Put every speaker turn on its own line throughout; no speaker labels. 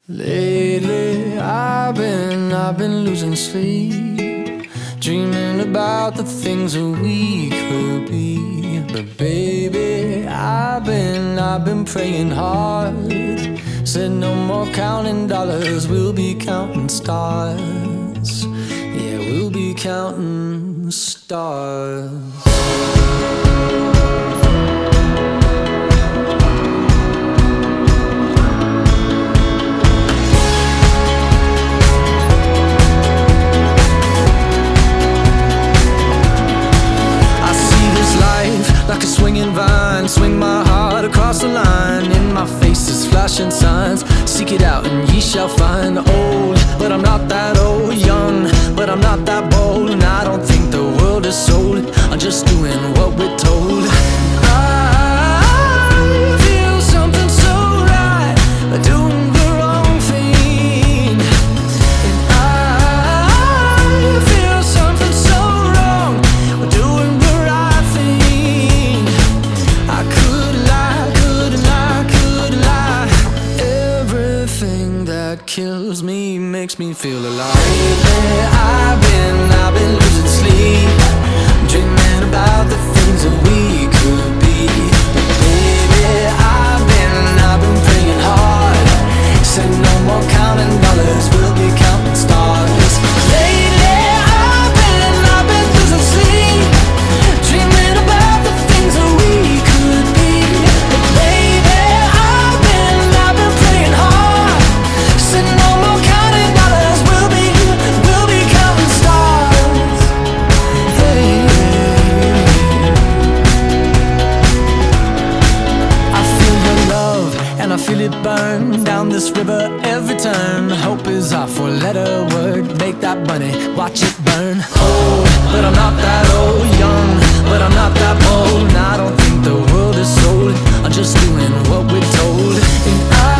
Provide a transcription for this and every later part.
Lately, I've been losing sleep, dreaming about the things that we could be. But baby, I've been praying hard. Said no more counting dollars, we'll be counting stars. Yeah, we'll be counting stars. Like a swinging vine, swing my heart across the line. In my face is flashing signs. Seek it out and ye shall find. Old, but I'm not that old. Young, but I'm not that bold. And I don't think the world is sold. I'm just doing what we're told. I feel something so right, doing the wrong thing. And I feel something so wrong, doing the right thing. I could lie, couldn't lie, could lie. Everything that kills me makes me feel alive. Lately, I've been losing sleep, dreaming about the things that we could be. But baby, I've been praying hard. Said no more counting dollars, we'll be counting stars. Lately, I've been losing sleep, dreaming about the things that we could be. But baby, I've been praying hard. Said no more counting dollars, we'll be counting stars. Hey, I feel your love and I feel it burn down this river every turn. Hope is our four-letter word. Make that money, watch it burn. Old, but I'm not that old. Young, but I'm not that bold. And I don't think the world is sold. I'm just doing what we're told. And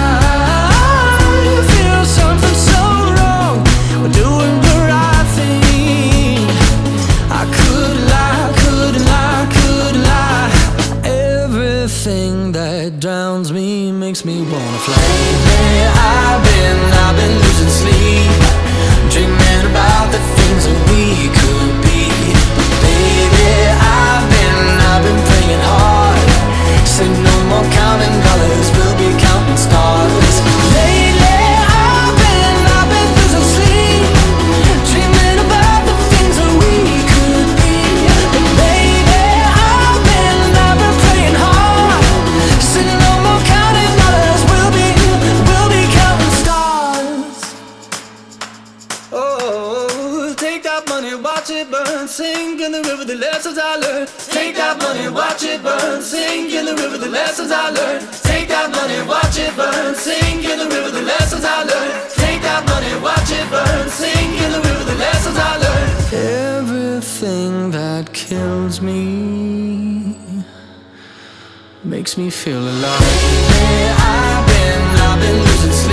I feel something so wrong, we're doing the right thing. I could lie, couldn't lie, could lie. Everything that drowns me makes me wanna fly. Lately, I've been losing sleep, dreaming about the things that we could be. But baby, I've been praying hard. Say no more counting dollars, we'll be counting stars. Lately, I've been losing sleep, dreaming about the things that we could be. But baby, I've been praying hard. Say no more counting dollars, we'll be counting stars. Oh, take that money, watch it burn, sink in the river, the lessons I learned. Take that money, watch it burn, sink in the river, the lessons I learned. Take that money, watch it burn, sink in the river, the lessons I learned. Take that money, watch it burn, sink in the river, the lessons I learned. Everything that kills me makes me feel alive. Hey, I've been losing sleep.